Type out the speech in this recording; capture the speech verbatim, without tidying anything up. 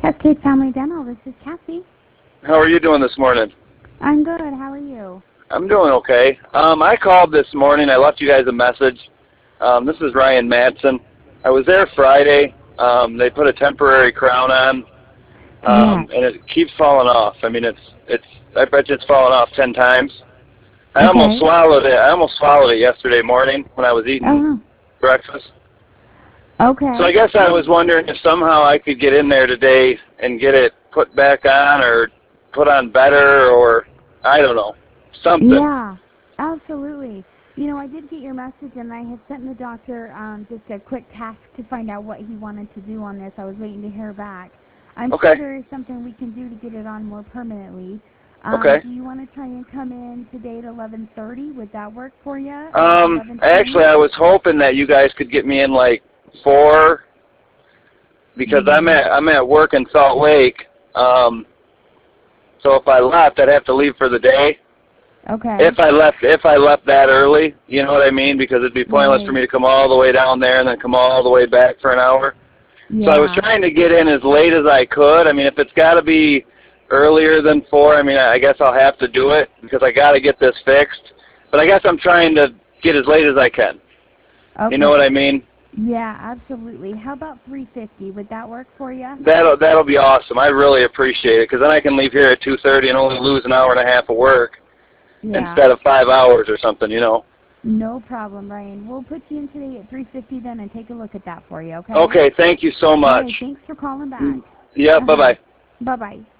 Cupcake Family Dental, this is Cassie. How are you doing this morning? I'm good. How are you? I'm doing okay. Um, I called this morning. I left you guys a message. Um, this is Ryan Madsen. I was there Friday. Um, they put a temporary crown on, um, Yes. and it keeps falling off. I mean, it's it's. I bet you it's fallen off ten times. I Okay. almost swallowed it. I almost swallowed it yesterday morning when I was eating Oh. breakfast. Okay. So I guess I was wondering if somehow I could get in there today and get it put back on or put on better, or I don't know, something. Yeah, absolutely. You know, I did get your message, and I had sent the doctor um, just a quick task to find out what he wanted to do on this. I was waiting to hear back. I'm Okay. sure there is something we can do to get it on more permanently. Um, Okay. Do you want to try and come in today at eleven thirty? Would that work for you? Um, actually, I was hoping that you guys could get me in like four, because Mm-hmm. I'm at I'm at work in Salt Lake. Um, so if I left, I'd have to leave for the day. Okay. If I left, if I left that early, you know what I mean? Because it'd be pointless for Right. me to come all the way down there and then come all the way back for an hour. Yeah. So I was trying to get in as late as I could. I mean, if it's got to be earlier than four, I mean, I guess I'll have to do it because I got to get this fixed. But I guess I'm trying to get as late as I can. Okay. You know what I mean? Yeah, absolutely. How about three fifty? Would that work for you? That'll that'll be awesome. I really appreciate it because then I can leave here at two thirty and only lose an hour and a half of work Yeah. instead of five hours or something. You know. No problem, Ryan. We'll put you in today at three fifty then and take a look at that for you, okay? Okay. Thank you so All much. right, thanks for calling back. Yeah. Uh-huh. Bye bye. Bye-bye.